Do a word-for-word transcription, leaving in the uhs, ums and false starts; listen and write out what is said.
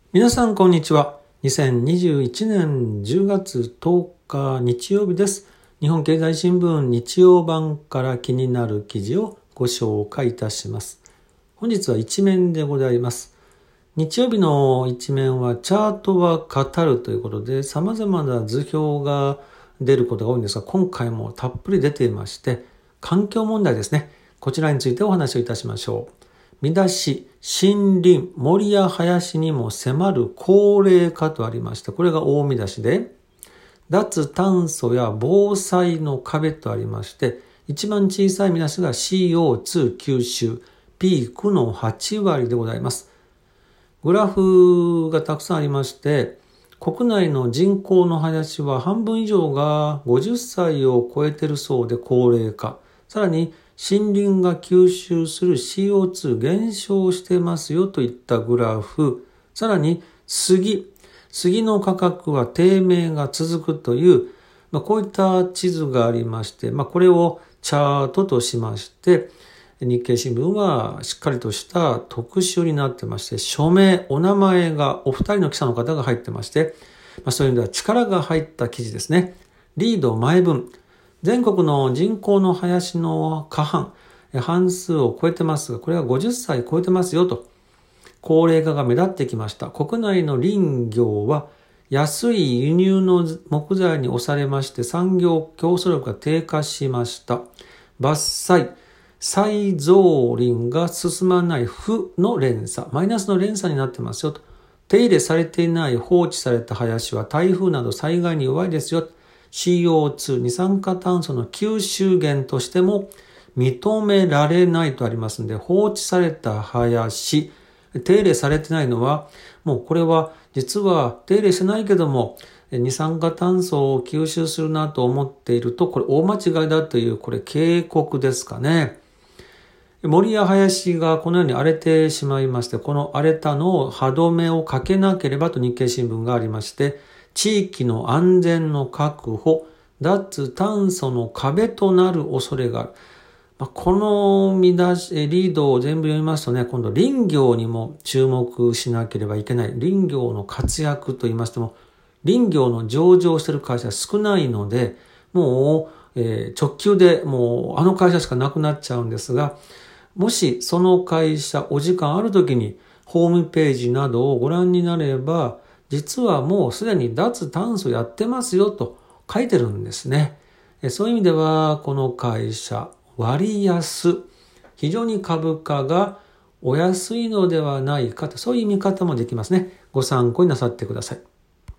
皆さんこんにちは。にせんにじゅういちねんじゅうがつとおか日曜日です。日本経済新聞日曜版から気になる記事をご紹介いたします。本日は一面でございます。日曜日の一面はチャートは語るということで様々な図表が出ることが多いんですが、今回もたっぷり出ていまして、環境問題ですね。こちらについてお話をいたしましょう。見出し、森林、森や林にも迫る高齢化とありまして、これが大見出しで、脱炭素や防災の壁とありまして、一番小さい見出しが シーオーツー 吸収、ピークのはちわりでございます。グラフがたくさんありまして、国内の人口の林は半分以上がごじゅっさいを超えているそうで高齢化。さらに、森林が吸収する シーオーツー 減少してますよといったグラフ。さらに杉。杉の価格は低迷が続くという、まあ、こういった地図がありまして、まあ、これをチャートとしまして、日経新聞はしっかりとした特集になってまして、署名、お名前がお二人の記者の方が入ってまして、まあ、そういう意味では力が入った記事ですね。リード前文。全国の人口の林の過半、半数を超えてますが、これはごじゅっさい超えてますよと。高齢化が目立ってきました。国内の林業は安い輸入の木材に押されまして産業競争力が低下しました。伐採、再造林が進まない負の連鎖、マイナスの連鎖になってますよと。手入れされていない放置された林は台風など災害に弱いですよ。シーオーツー、二酸化炭素の吸収源としても認められないとありますので、放置された林、手入れされてないのは、もうこれは実は手入れしてないけども、二酸化炭素を吸収するなと思っていると、これ大間違いだという、これ警告ですかね。森や林がこのように荒れてしまいまして、この荒れたのを歯止めをかけなければと日経新聞がありまして、地域の安全の確保、脱炭素の壁となる恐れがある。まあ、この見出し、リードを全部読みますとね、今度林業にも注目しなければいけない。林業の活躍と言いましても、林業の上場している会社は少ないので、もう、えー、直球でもうあの会社しかなくなっちゃうんですが、もしその会社、お時間あるときにホームページなどをご覧になれば、実はもうすでに脱炭素やってますよと書いてるんですね。そういう意味ではこの会社割安、非常に株価がお安いのではないかと、そういう見方もできますね。ご参考になさってください。